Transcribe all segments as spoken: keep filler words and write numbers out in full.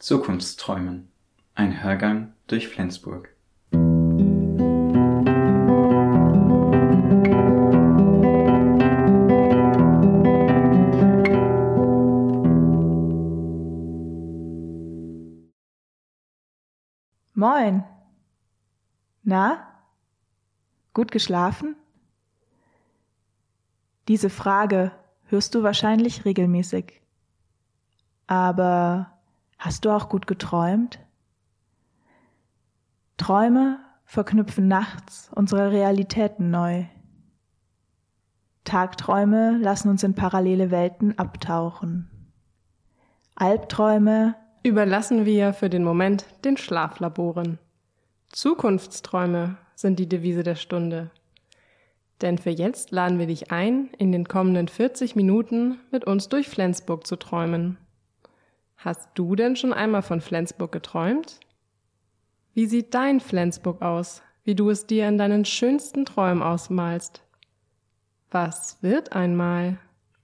Zukunftsträumen. Ein Hörgang durch Flensburg. Moin. Na? Gut geschlafen? Diese Frage hörst du wahrscheinlich regelmäßig. Aber hast du auch gut geträumt? Träume verknüpfen nachts unsere Realitäten neu. Tagträume lassen uns in parallele Welten abtauchen. Albträume überlassen wir für den Moment den Schlaflaboren. Zukunftsträume sind die Devise der Stunde. Denn für jetzt laden wir dich ein, in den kommenden vierzig Minuten mit uns durch Flensburg zu träumen. Hast du denn schon einmal von Flensburg geträumt? Wie sieht dein Flensburg aus, wie du es dir in deinen schönsten Träumen ausmalst? Was wird einmal?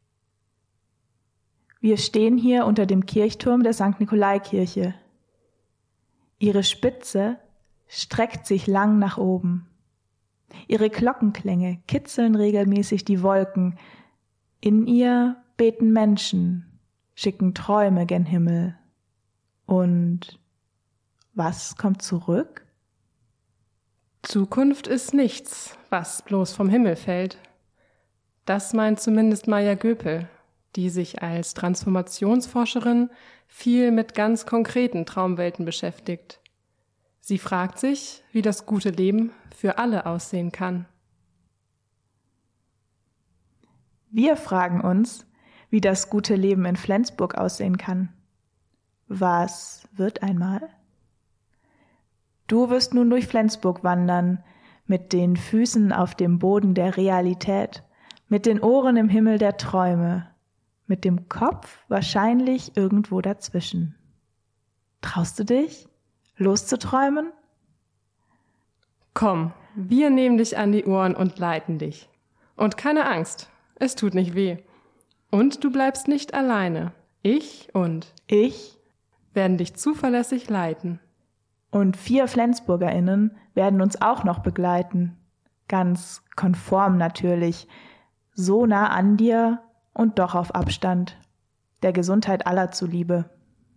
Wir stehen hier unter dem Kirchturm der Sankt Nikolaikirche. Ihre Spitze streckt sich lang nach oben. Ihre Glockenklänge kitzeln regelmäßig die Wolken. In ihr beten Menschen, schicken Träume gen Himmel. Und was kommt zurück? Zukunft ist nichts, was bloß vom Himmel fällt. Das meint zumindest Maya Göpel, die sich als Transformationsforscherin viel mit ganz konkreten Traumwelten beschäftigt. Sie fragt sich, wie das gute Leben für alle aussehen kann. Wir fragen uns, wie das gute Leben in Flensburg aussehen kann. Was wird einmal? Du wirst nun durch Flensburg wandern, mit den Füßen auf dem Boden der Realität, mit den Ohren im Himmel der Träume, mit dem Kopf wahrscheinlich irgendwo dazwischen. Traust du dich, loszuträumen? Komm, wir nehmen dich an die Ohren und leiten dich. Und keine Angst, es tut nicht weh. Und du bleibst nicht alleine. Ich und ich werden dich zuverlässig leiten. Und vier FlensburgerInnen werden uns auch noch begleiten. Ganz konform natürlich. So nah an dir und doch auf Abstand. Der Gesundheit aller zuliebe.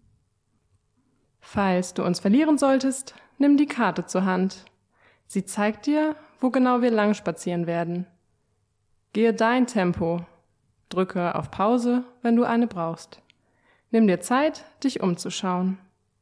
Falls du uns verlieren solltest, nimm die Karte zur Hand. Sie zeigt dir, wo genau wir lang spazieren werden. Gehe dein Tempo. Drücke auf Pause, wenn du eine brauchst. Nimm dir Zeit, dich umzuschauen.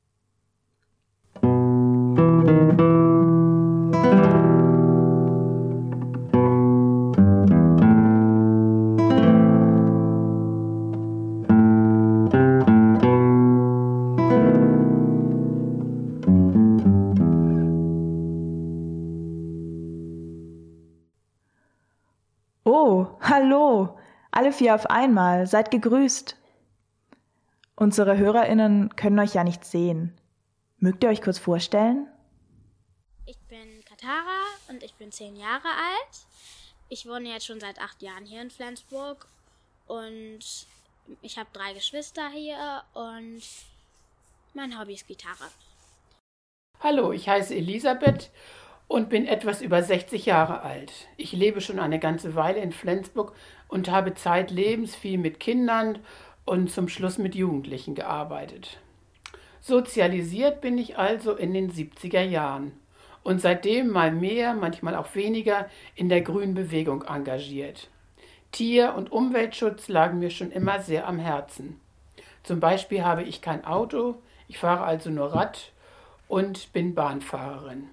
Oh, hallo, alle vier auf einmal, seid gegrüßt. Unsere HörerInnen können euch ja nicht sehen. Mögt ihr euch kurz vorstellen? Ich bin Katara und ich bin zehn Jahre alt. Ich wohne jetzt schon seit acht Jahren hier in Flensburg und ich habe drei Geschwister hier und mein Hobby ist Gitarre. Hallo, ich heiße Elisabeth und bin etwas über sechzig Jahre alt. Ich lebe schon eine ganze Weile in Flensburg und habe zeitlebens viel mit Kindern und zum Schluss mit Jugendlichen gearbeitet. Sozialisiert bin ich also in den siebziger Jahren und seitdem mal mehr, manchmal auch weniger in der Grünen Bewegung engagiert. Tier- und Umweltschutz lagen mir schon immer sehr am Herzen. Zum Beispiel habe ich kein Auto, ich fahre also nur Rad und bin Bahnfahrerin.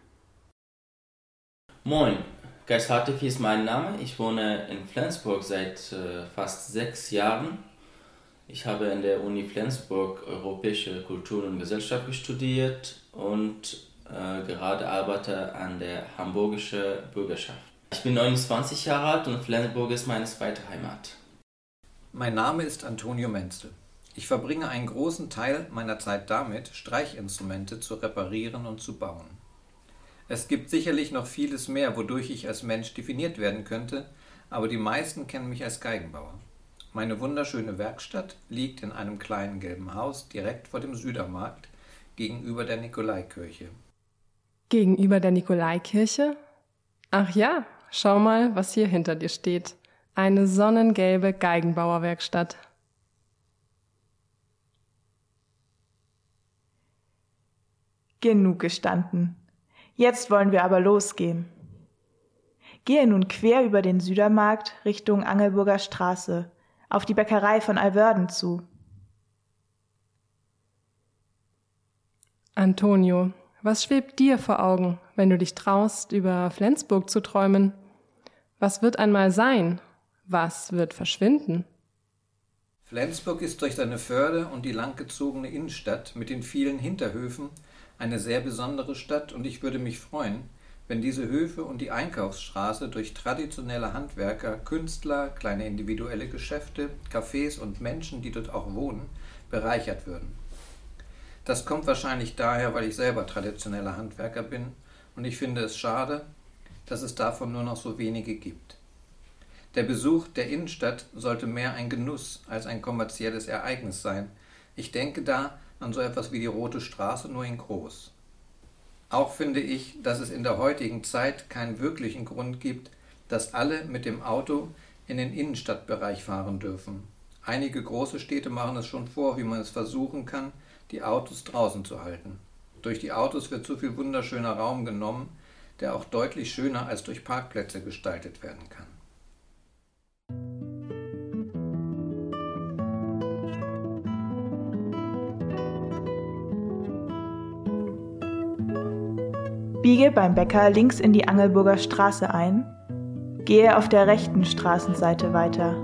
Moin, Geist Hartefy ist mein Name. Ich wohne in Flensburg seit äh, fast sechs Jahren. Ich habe in der Uni Flensburg Europäische Kultur und Gesellschaft studiert und äh, gerade arbeite an der Hamburgischen Bürgerschaft. Ich bin neunundzwanzig Jahre alt und Flensburg ist meine zweite Heimat. Mein Name ist Antonio Menzel. Ich verbringe einen großen Teil meiner Zeit damit, Streichinstrumente zu reparieren und zu bauen. Es gibt sicherlich noch vieles mehr, wodurch ich als Mensch definiert werden könnte, aber die meisten kennen mich als Geigenbauer. Meine wunderschöne Werkstatt liegt in einem kleinen gelben Haus direkt vor dem Südermarkt, gegenüber der Nikolaikirche. Gegenüber der Nikolaikirche? Ach ja, schau mal, was hier hinter dir steht. Eine sonnengelbe Geigenbauerwerkstatt. Genug gestanden. Jetzt wollen wir aber losgehen. Gehe nun quer über den Südermarkt Richtung Angelburger Straße, auf die Bäckerei von Alwörden zu. Antonio, was schwebt dir vor Augen, wenn du dich traust, über Flensburg zu träumen? Was wird einmal sein? Was wird verschwinden? Flensburg ist durch seine Förde und die langgezogene Innenstadt mit den vielen Hinterhöfen eine sehr besondere Stadt, und ich würde mich freuen, wenn diese Höfe und die Einkaufsstraße durch traditionelle Handwerker, Künstler, kleine individuelle Geschäfte, Cafés und Menschen, die dort auch wohnen, bereichert würden. Das kommt wahrscheinlich daher, weil ich selber traditioneller Handwerker bin, und ich finde es schade, dass es davon nur noch so wenige gibt. Der Besuch der Innenstadt sollte mehr ein Genuss als ein kommerzielles Ereignis sein. Ich denke da an so etwas wie die Rote Straße, nur in groß. Auch finde ich, dass es in der heutigen Zeit keinen wirklichen Grund gibt, dass alle mit dem Auto in den Innenstadtbereich fahren dürfen. Einige große Städte machen es schon vor, wie man es versuchen kann, die Autos draußen zu halten. Durch die Autos wird so viel wunderschöner Raum genommen, der auch deutlich schöner als durch Parkplätze gestaltet werden kann. Biege beim Bäcker links in die Angelburger Straße ein, gehe auf der rechten Straßenseite weiter.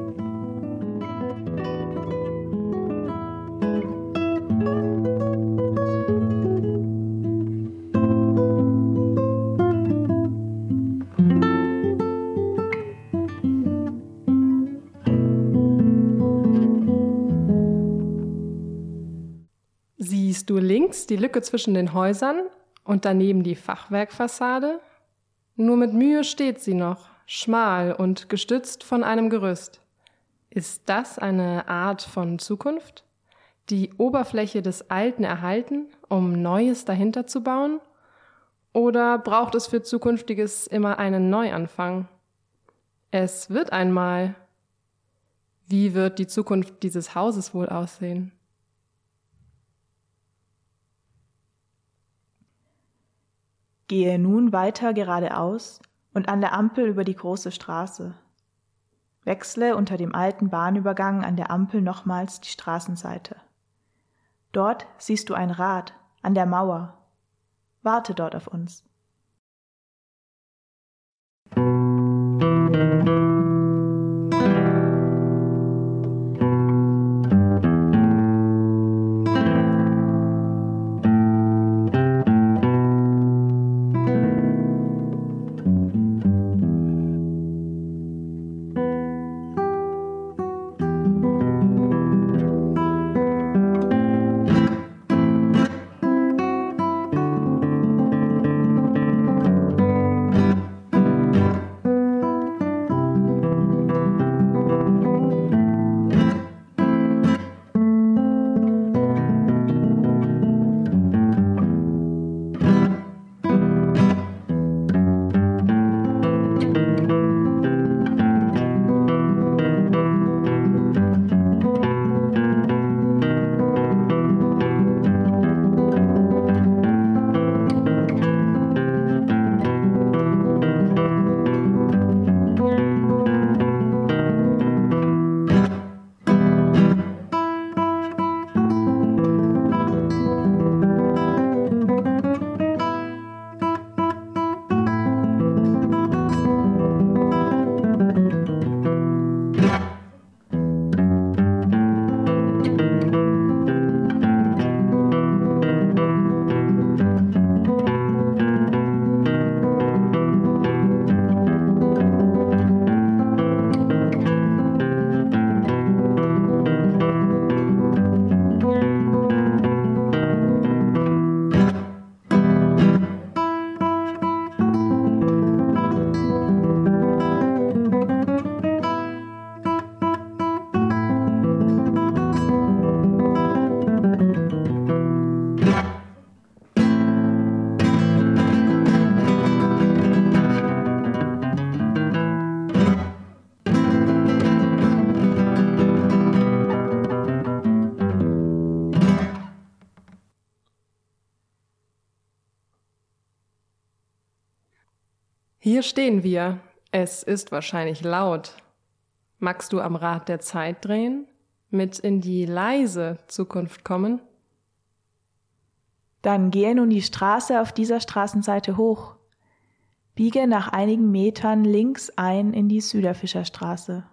Siehst du links die Lücke zwischen den Häusern und daneben die Fachwerkfassade? Nur mit Mühe steht sie noch, schmal und gestützt von einem Gerüst. Ist das eine Art von Zukunft? Die Oberfläche des Alten erhalten, um Neues dahinter zu bauen? Oder braucht es für Zukünftiges immer einen Neuanfang? Es wird einmal. Wie wird die Zukunft dieses Hauses wohl aussehen? Gehe nun weiter geradeaus und an der Ampel über die große Straße. Wechsle unter dem alten Bahnübergang an der Ampel nochmals die Straßenseite. Dort siehst du ein Rad an der Mauer. Warte dort auf uns. Hier stehen wir. Es ist wahrscheinlich laut. Magst du am Rad der Zeit drehen? Mit in die leise Zukunft kommen? Dann gehe nun die Straße auf dieser Straßenseite hoch. Biege nach einigen Metern links ein in die Süderfischerstraße.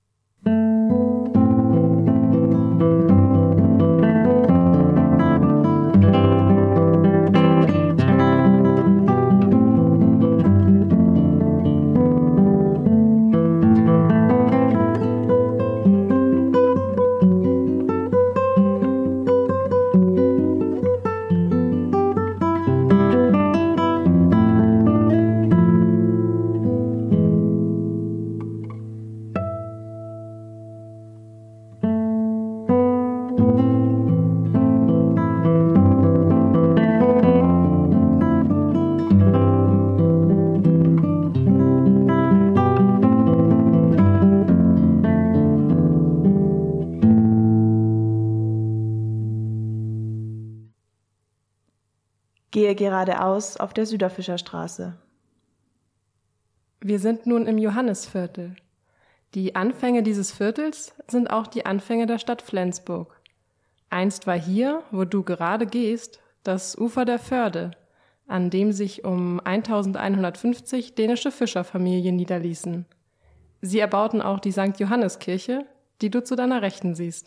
Gehe geradeaus auf der Süderfischerstraße. Wir sind nun im Johannisviertel. Die Anfänge dieses Viertels sind auch die Anfänge der Stadt Flensburg. Einst war hier, wo du gerade gehst, das Ufer der Förde, an dem sich um eintausendeinhundertfünfzig dänische Fischerfamilien niederließen. Sie erbauten auch die Sankt Johanneskirche, die du zu deiner Rechten siehst.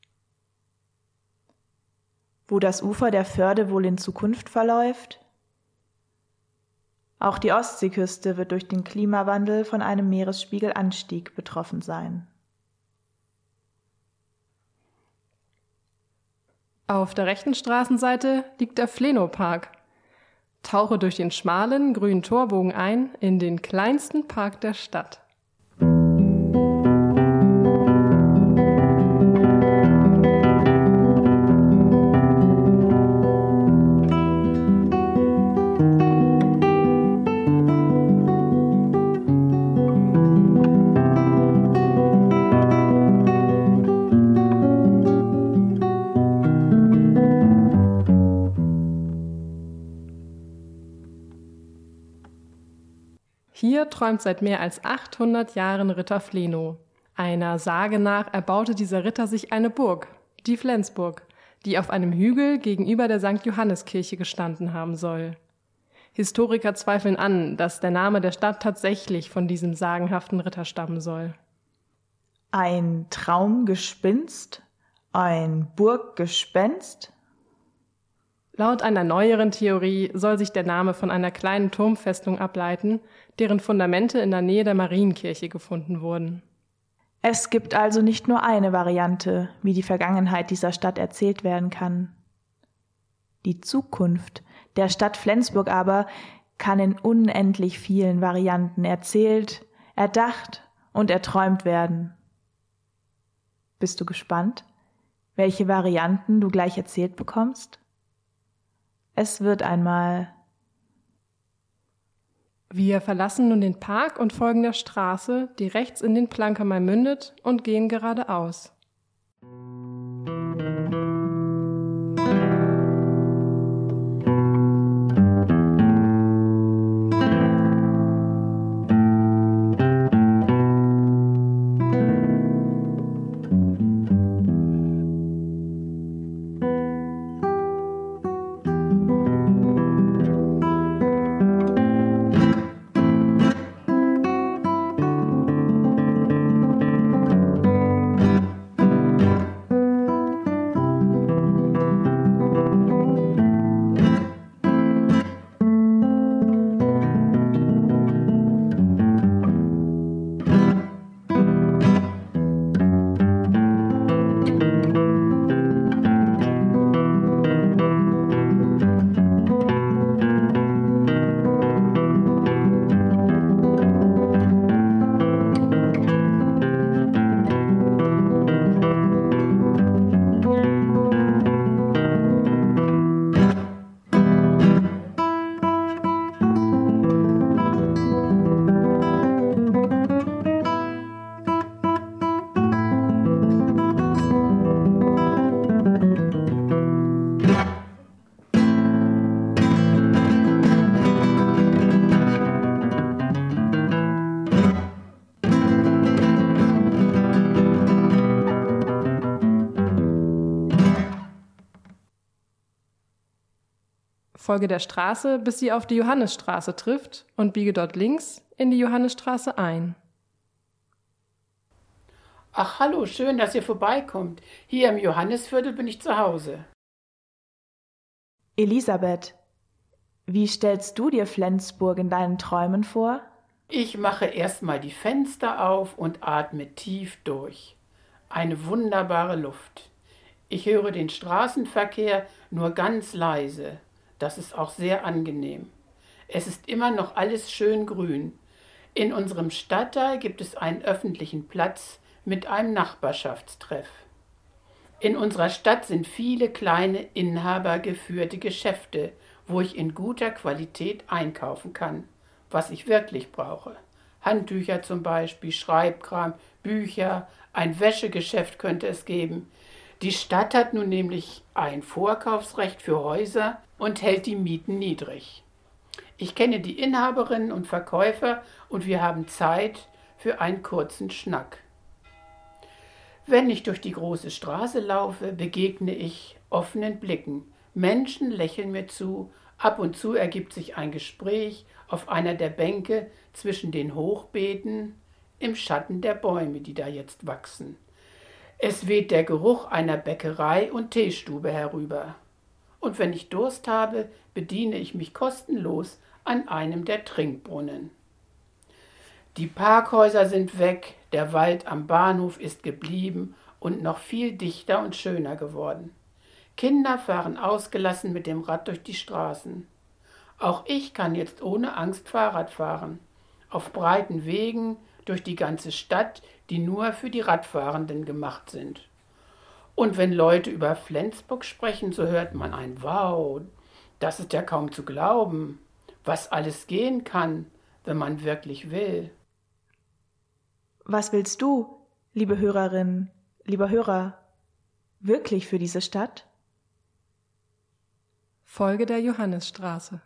Wo das Ufer der Förde wohl in Zukunft verläuft? Auch die Ostseeküste wird durch den Klimawandel von einem Meeresspiegelanstieg betroffen sein. Auf der rechten Straßenseite liegt der Flenopark. Tauche durch den schmalen, grünen Torbogen ein in den kleinsten Park der Stadt. Hier träumt seit mehr als achthundert Jahren Ritter Fleno. Einer Sage nach erbaute dieser Ritter sich eine Burg, die Flensburg, die auf einem Hügel gegenüber der Sankt Johanneskirche gestanden haben soll. Historiker zweifeln an, dass der Name der Stadt tatsächlich von diesem sagenhaften Ritter stammen soll. Ein Traumgespinst? Ein Burggespenst? Laut einer neueren Theorie soll sich der Name von einer kleinen Turmfestung ableiten, deren Fundamente in der Nähe der Marienkirche gefunden wurden. Es gibt also nicht nur eine Variante, wie die Vergangenheit dieser Stadt erzählt werden kann. Die Zukunft der Stadt Flensburg aber kann in unendlich vielen Varianten erzählt, erdacht und erträumt werden. Bist du gespannt, welche Varianten du gleich erzählt bekommst? Es wird einmal. Wir verlassen nun den Park und folgen der Straße, die rechts in den Plankermai mündet, und gehen geradeaus. Folge der Straße, bis sie auf die Johannisstraße trifft und biege dort links in die Johannisstraße ein. Ach, hallo, schön, dass ihr vorbeikommt. Hier im Johannisviertel bin ich zu Hause. Elisabeth, wie stellst du dir Flensburg in deinen Träumen vor? Ich mache erstmal die Fenster auf und atme tief durch. Eine wunderbare Luft. Ich höre den Straßenverkehr nur ganz leise. Das ist auch sehr angenehm. Es ist immer noch alles schön grün. In unserem Stadtteil gibt es einen öffentlichen Platz mit einem Nachbarschaftstreff. In unserer Stadt sind viele kleine inhabergeführte Geschäfte, wo ich in guter Qualität einkaufen kann, was ich wirklich brauche. Handtücher zum Beispiel, Schreibkram, Bücher, ein Wäschegeschäft könnte es geben. Die Stadt hat nun nämlich ein Vorkaufsrecht für Häuser und hält die Mieten niedrig. Ich kenne die Inhaberinnen und Verkäufer und wir haben Zeit für einen kurzen Schnack. Wenn ich durch die große Straße laufe, begegne ich offenen Blicken. Menschen lächeln mir zu, ab und zu ergibt sich ein Gespräch auf einer der Bänke zwischen den Hochbeeten im Schatten der Bäume, die da jetzt wachsen. Es weht der Geruch einer Bäckerei und Teestube herüber. Und wenn ich Durst habe, bediene ich mich kostenlos an einem der Trinkbrunnen. Die Parkhäuser sind weg, der Wald am Bahnhof ist geblieben und noch viel dichter und schöner geworden. Kinder fahren ausgelassen mit dem Rad durch die Straßen. Auch ich kann jetzt ohne Angst Fahrrad fahren, auf breiten Wegen durch die ganze Stadt, die nur für die Radfahrenden gemacht sind. Und wenn Leute über Flensburg sprechen, so hört man ein Wow, das ist ja kaum zu glauben, was alles gehen kann, wenn man wirklich will. Was willst du, liebe Hörerin, lieber Hörer, wirklich für diese Stadt? Folge der Johannisstraße.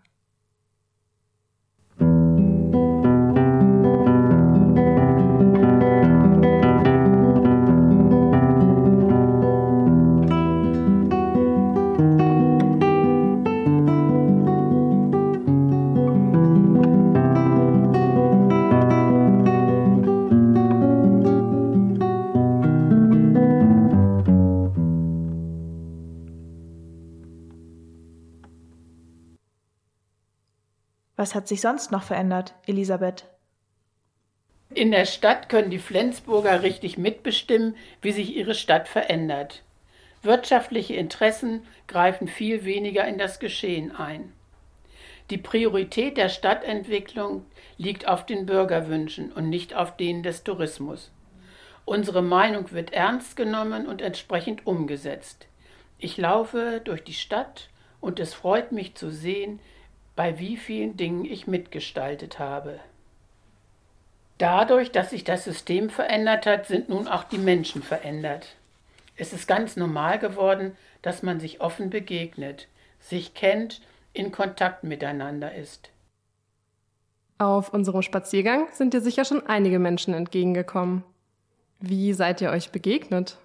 Was hat sich sonst noch verändert, Elisabeth? In der Stadt können die Flensburger richtig mitbestimmen, wie sich ihre Stadt verändert. Wirtschaftliche Interessen greifen viel weniger in das Geschehen ein. Die Priorität der Stadtentwicklung liegt auf den Bürgerwünschen und nicht auf denen des Tourismus. Unsere Meinung wird ernst genommen und entsprechend umgesetzt. Ich laufe durch die Stadt und es freut mich zu sehen, bei wie vielen Dingen ich mitgestaltet habe. Dadurch, dass sich das System verändert hat, sind nun auch die Menschen verändert. Es ist ganz normal geworden, dass man sich offen begegnet, sich kennt, in Kontakt miteinander ist. Auf unserem Spaziergang sind dir sicher schon einige Menschen entgegengekommen. Wie seid ihr euch begegnet?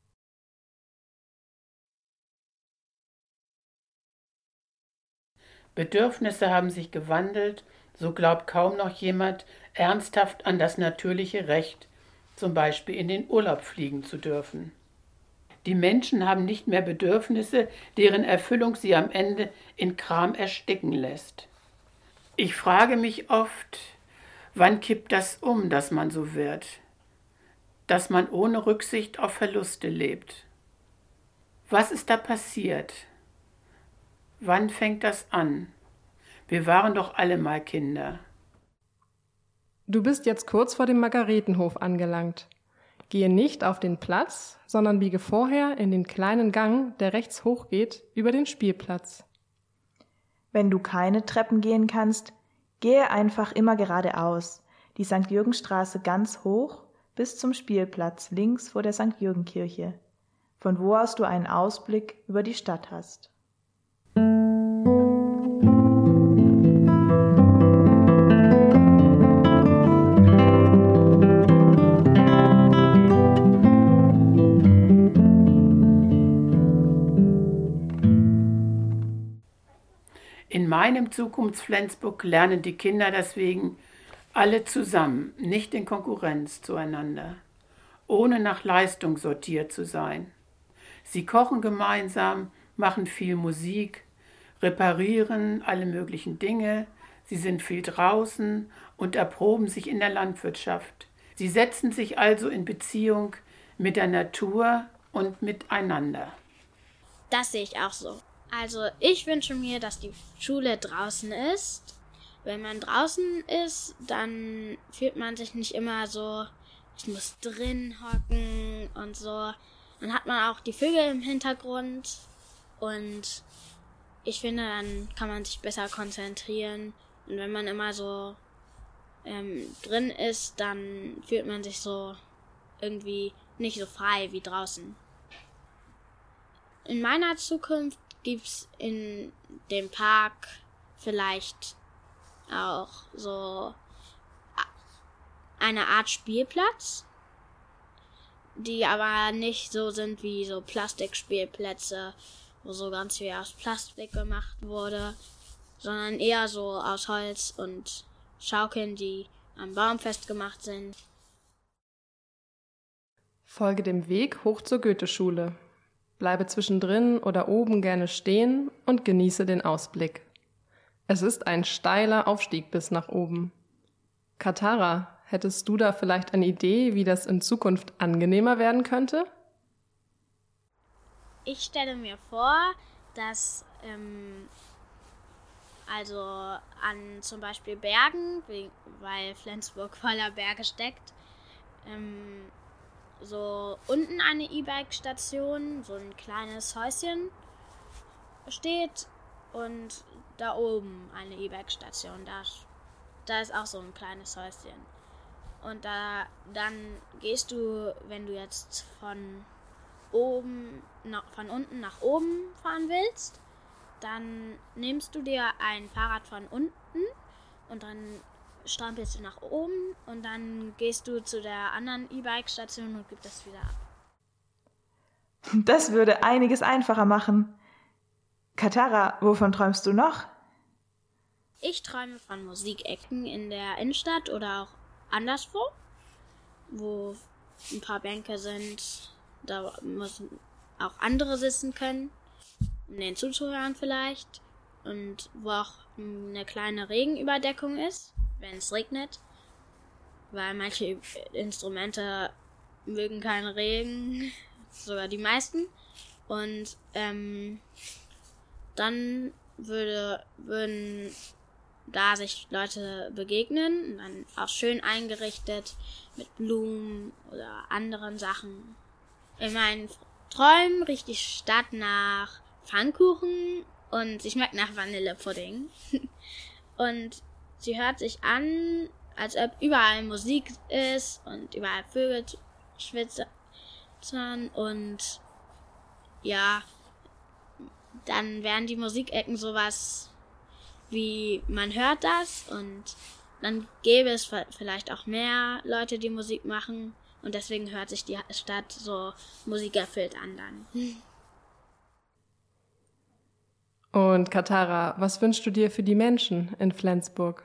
Bedürfnisse haben sich gewandelt, so glaubt kaum noch jemand ernsthaft an das natürliche Recht, zum Beispiel in den Urlaub fliegen zu dürfen. Die Menschen haben nicht mehr Bedürfnisse, deren Erfüllung sie am Ende in Kram ersticken lässt. Ich frage mich oft, wann kippt das um, dass man so wird, dass man ohne Rücksicht auf Verluste lebt. Was ist da passiert? Wann fängt das an? Wir waren doch alle mal Kinder. Du bist jetzt kurz vor dem Margaretenhof angelangt. Gehe nicht auf den Platz, sondern biege vorher in den kleinen Gang, der rechts hochgeht, über den Spielplatz. Wenn du keine Treppen gehen kannst, gehe einfach immer geradeaus, die Sankt Jürgenstraße ganz hoch bis zum Spielplatz links vor der Sankt Jürgenkirche, von wo aus du einen Ausblick über die Stadt hast. In meinem Zukunfts-Flensburg lernen die Kinder deswegen alle zusammen, nicht in Konkurrenz zueinander, ohne nach Leistung sortiert zu sein. Sie kochen gemeinsam, machen viel Musik, reparieren alle möglichen Dinge, sie sind viel draußen und erproben sich in der Landwirtschaft. Sie setzen sich also in Beziehung mit der Natur und miteinander. Das sehe ich auch so. Also ich wünsche mir, dass die Schule draußen ist. Wenn man draußen ist, dann fühlt man sich nicht immer so, ich muss drin hocken und so. Dann hat man auch die Vögel im Hintergrund und ich finde, dann kann man sich besser konzentrieren. Und wenn man immer so ähm, drin ist, dann fühlt man sich so irgendwie nicht so frei wie draußen. In meiner Zukunft gibt's in dem Park vielleicht auch so eine Art Spielplatz, die aber nicht so sind wie so Plastikspielplätze, wo so ganz viel aus Plastik gemacht wurde, sondern eher so aus Holz und Schaukeln, die am Baum festgemacht sind. Folge dem Weg hoch zur Goetheschule. Bleibe zwischendrin oder oben gerne stehen und genieße den Ausblick. Es ist ein steiler Aufstieg bis nach oben. Katara, hättest du da vielleicht eine Idee, wie das in Zukunft angenehmer werden könnte? Ich stelle mir vor, dass ähm, also an zum Beispiel Bergen, weil Flensburg voller Berge steckt, ähm, so unten eine E-Bike-Station, so ein kleines Häuschen steht und da oben eine E-Bike-Station. Da, da ist auch so ein kleines Häuschen. Und da dann gehst du, wenn du jetzt von oben nach, von unten nach oben fahren willst, dann nimmst du dir ein Fahrrad von unten und dann strampelst du nach oben und dann gehst du zu der anderen E-Bike-Station und gibst das wieder ab. Das würde einiges einfacher machen. Katara, wovon träumst du noch? Ich träume von Musikecken in der Innenstadt oder auch anderswo, wo ein paar Bänke sind, da müssen auch andere sitzen können, um denen zuzuhören vielleicht, und wo auch eine kleine Regenüberdeckung ist, wenn es regnet, weil manche Instrumente mögen keinen Regen, sogar die meisten. Und ähm, dann würde, würden da sich Leute begegnen, und dann auch schön eingerichtet mit Blumen oder anderen Sachen. In meinen Träumen riecht die Stadt nach Pfannkuchen und sie schmeckt nach Vanillepudding. Und sie hört sich an, als ob überall Musik ist und überall Vögel schwitzern und ja, dann wären die Musikecken sowas wie, man hört das und dann gäbe es vielleicht auch mehr Leute, die Musik machen und deswegen hört sich die Stadt so musikerfüllt an dann. Und Katara, was wünschst du dir für die Menschen in Flensburg?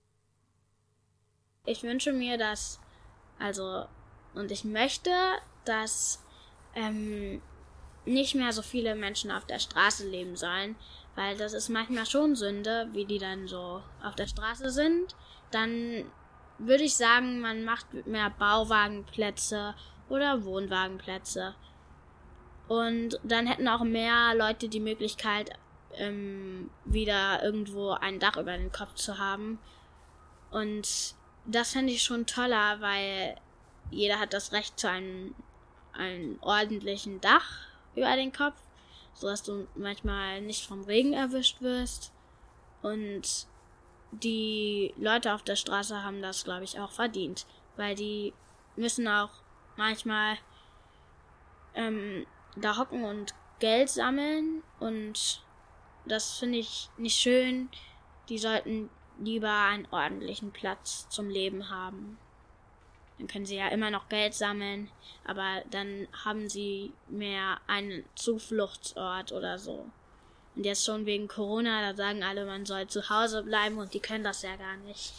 Ich wünsche mir, dass, also, und ich möchte, dass ähm, nicht mehr so viele Menschen auf der Straße leben sollen, weil das ist manchmal schon Sünde, wie die dann so auf der Straße sind. Dann würde ich sagen, man macht mehr Bauwagenplätze oder Wohnwagenplätze. Und dann hätten auch mehr Leute die Möglichkeit, ähm, wieder irgendwo ein Dach über den Kopf zu haben. Und das fände ich schon toller, weil jeder hat das Recht zu einem, einem ordentlichen Dach über den Kopf, so dass du manchmal nicht vom Regen erwischt wirst. Und die Leute auf der Straße haben das, glaube ich, auch verdient, weil die müssen auch manchmal ähm, da hocken und Geld sammeln und das finde ich nicht schön. Die sollten lieber einen ordentlichen Platz zum Leben haben. Dann können sie ja immer noch Geld sammeln, aber dann haben sie mehr einen Zufluchtsort oder so. Und jetzt schon wegen Corona, da sagen alle, man soll zu Hause bleiben und die können das ja gar nicht.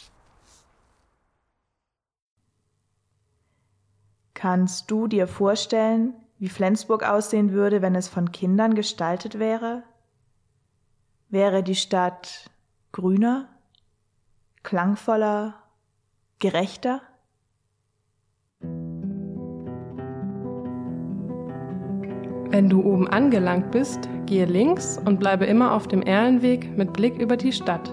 Kannst du dir vorstellen, wie Flensburg aussehen würde, wenn es von Kindern gestaltet wäre? Wäre die Stadt grüner, klangvoller, gerechter? Wenn du oben angelangt bist, gehe links und bleibe immer auf dem Erlenweg mit Blick über die Stadt.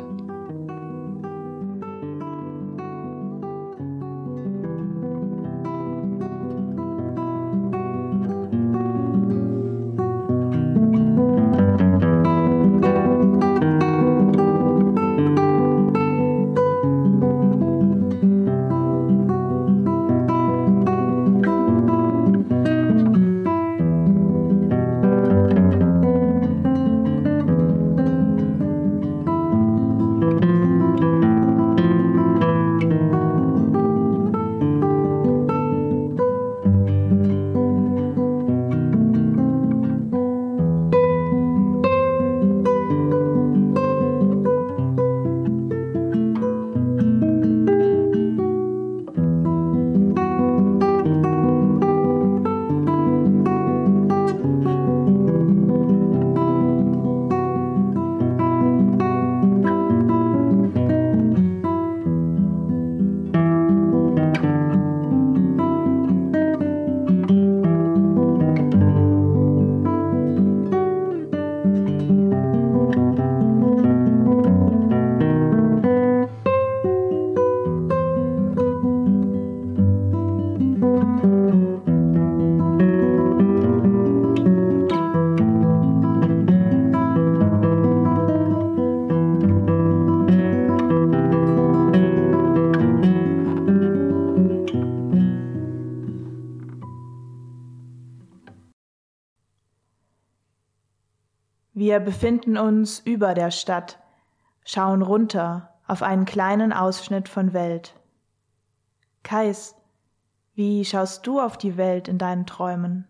Wir befinden uns über der Stadt, schauen runter auf einen kleinen Ausschnitt von Welt. Kais, wie schaust du auf die Welt in deinen Träumen?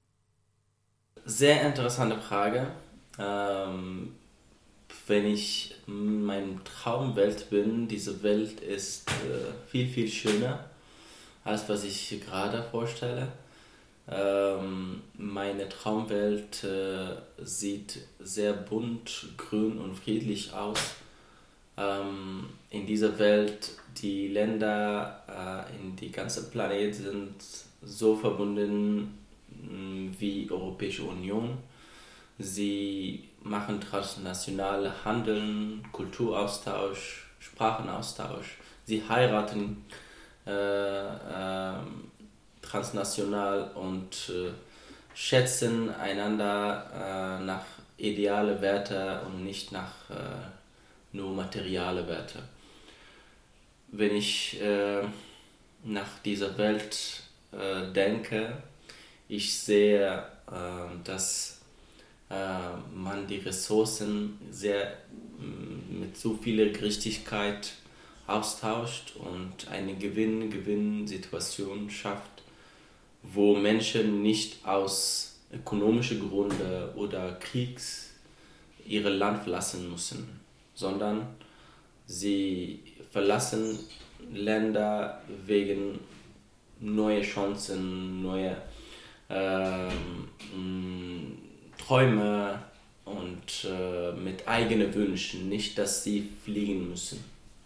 Sehr interessante Frage. Ähm, wenn ich in meiner Traumwelt bin, diese Welt ist äh, viel, viel schöner, als was ich gerade vorstelle. Ähm, meine Traumwelt äh, sieht sehr bunt, grün und friedlich aus. Ähm, in dieser Welt, die Länder äh, in die ganze Planet sind so verbunden mh, wie Europäische Union. Sie machen transnationale Handeln, Kulturaustausch, Sprachenaustausch. Sie heiraten äh, äh, transnational und äh, schätzen einander äh, nach ideale Werte und nicht nach äh, nur materielle Werte. Wenn ich äh, nach dieser Welt äh, denke, ich sehe, äh, dass äh, man die Ressourcen sehr mit so viel Gerechtigkeit austauscht und eine Gewinn-Gewinn-Situation schafft, wo Menschen nicht aus ökonomischen Gründen oder Kriegs ihr Land verlassen müssen, sondern sie verlassen Länder wegen neuer Chancen, neue ähm, Träume und äh, mit eigenen Wünschen, nicht dass sie fliegen müssen.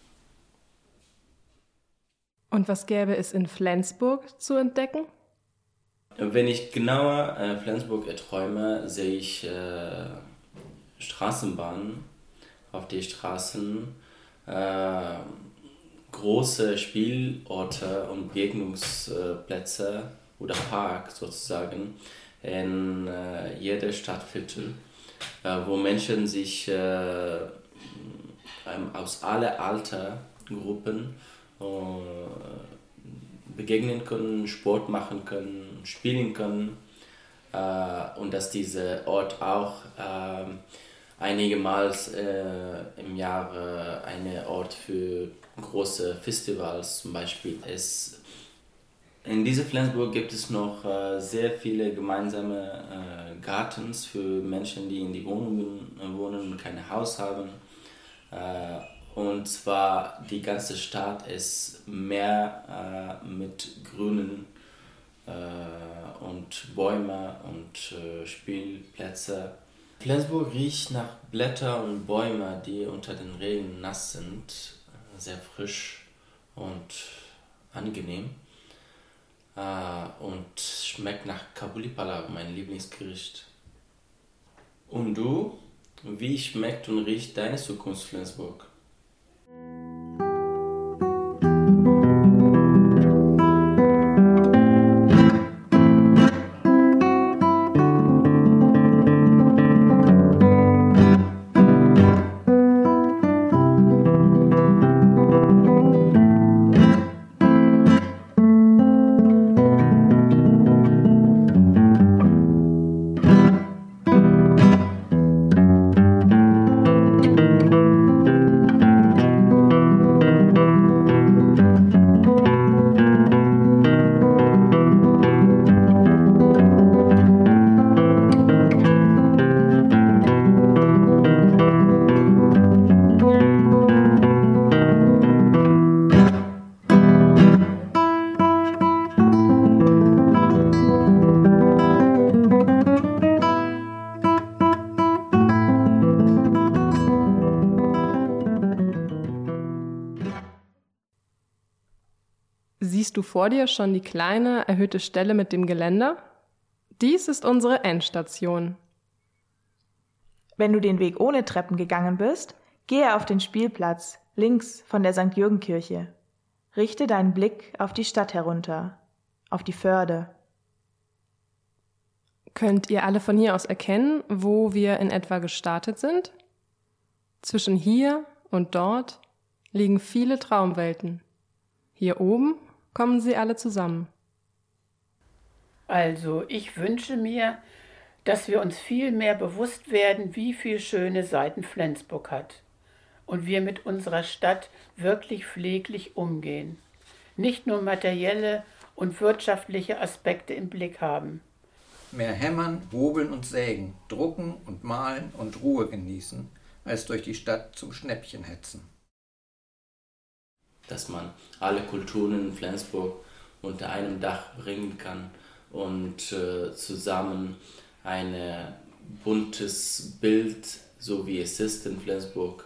Und was gäbe es in Flensburg zu entdecken? Wenn ich genauer äh, Flensburg erträume, sehe ich äh, Straßenbahnen auf die Straßen, äh, große Spielorte und Begegnungsplätze oder Park sozusagen in äh, jeder Stadtviertel, äh, wo Menschen sich äh, aus allen Altersgruppen äh, begegnen können, Sport machen können, spielen können äh, und dass dieser Ort auch äh, einigemals äh, im Jahr äh, ein Ort für große Festivals zum Beispiel ist. In diesem Flensburg gibt es noch äh, sehr viele gemeinsame äh, Gartens für Menschen, die in die Wohnungen äh, wohnen und kein Haus haben. Äh, und zwar die ganze Stadt ist mehr äh, mit grünen äh, und Bäume und äh, Spielplätze. Flensburg riecht nach Blättern und Bäumen, die unter den Regen nass sind, sehr frisch und angenehm. Uh, und schmeckt nach Kabuli Palav, mein Lieblingsgericht. Und du? Wie schmeckt und riecht deine Zukunft Flensburg? Siehst du vor dir schon die kleine, erhöhte Stelle mit dem Geländer? Dies ist unsere Endstation. Wenn du den Weg ohne Treppen gegangen bist, gehe auf den Spielplatz, links von der Sankt Jürgen-Kirche. Richte deinen Blick auf die Stadt herunter, auf die Förde. Könnt ihr alle von hier aus erkennen, wo wir in etwa gestartet sind? Zwischen hier und dort liegen viele Traumwelten. Hier oben kommen sie alle zusammen. Also, ich wünsche mir, dass wir uns viel mehr bewusst werden, wie viele schöne Seiten Flensburg hat und wir mit unserer Stadt wirklich pfleglich umgehen. Nicht nur materielle und wirtschaftliche Aspekte im Blick haben. Mehr hämmern, hobeln und sägen, drucken und malen und Ruhe genießen, als durch die Stadt zum Schnäppchen hetzen. Dass man alle Kulturen in Flensburg unter einem Dach bringen kann und äh, zusammen ein buntes Bild, so wie es ist in Flensburg,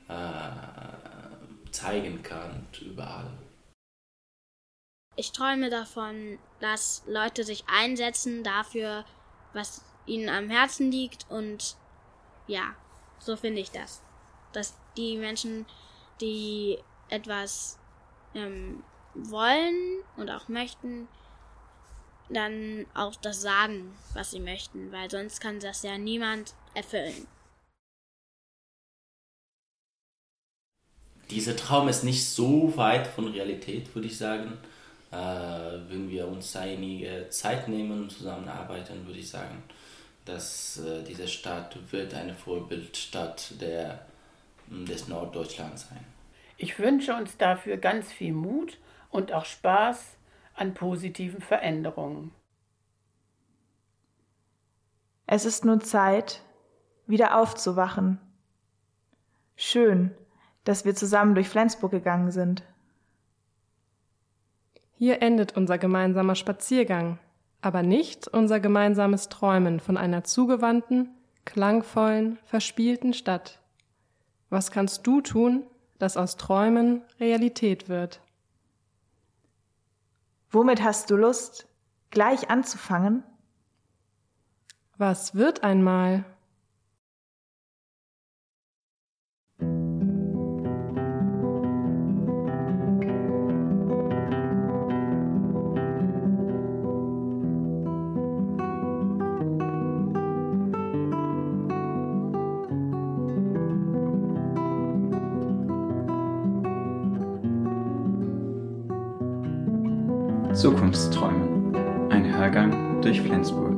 äh, zeigen kann überall. Ich träume davon, dass Leute sich einsetzen dafür, was ihnen am Herzen liegt, und ja, so finde ich das. Dass die Menschen, die etwas ähm, wollen und auch möchten, dann auch das sagen, was sie möchten, weil sonst kann das ja niemand erfüllen. Dieser Traum ist nicht so weit von Realität, würde ich sagen. Äh, wenn wir uns einige Zeit nehmen und zusammenarbeiten, würde ich sagen, dass äh, diese Stadt wird eine Vorbildstadt der, des Norddeutschlands sein. Ich wünsche uns dafür ganz viel Mut und auch Spaß an positiven Veränderungen. Es ist nun Zeit, wieder aufzuwachen. Schön, dass wir zusammen durch Flensburg gegangen sind. Hier endet unser gemeinsamer Spaziergang, aber nicht unser gemeinsames Träumen von einer zugewandten, klangvollen, verspielten Stadt. Was kannst du tun, dass aus Träumen Realität wird? Womit hast du Lust, gleich anzufangen? Was wird einmal? Zukunftsträume. Ein Hörgang durch Flensburg.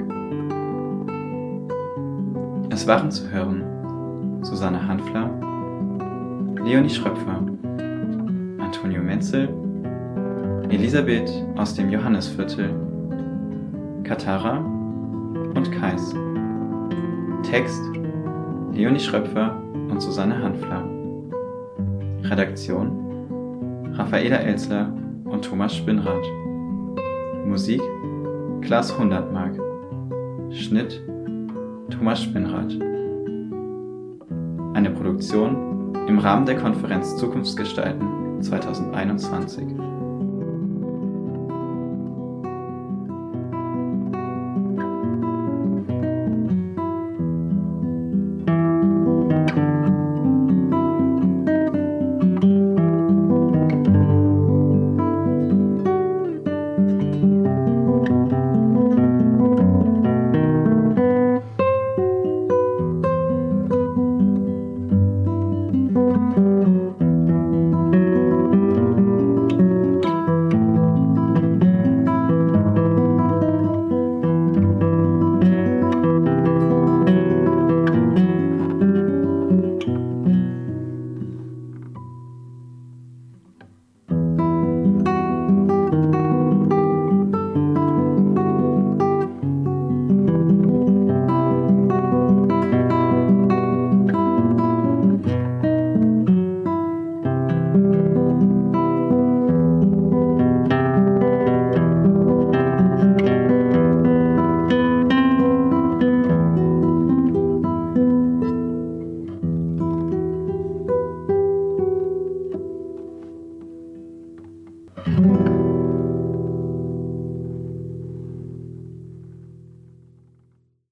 Es waren zu hören Susanne Hanfler, Leonie Schröpfer, Antonio Menzel, Elisabeth aus dem Johannisviertel, Katara und Kais. Text Leonie Schröpfer und Susanne Hanfler. Redaktion Raffaela Elzler und Thomas Spinnrath. Musik Klaas Hundertmark. Schnitt Thomas Spinnrath. Eine Produktion im Rahmen der Konferenz Zukunftsgestalten zweitausendeinundzwanzig. Thank you.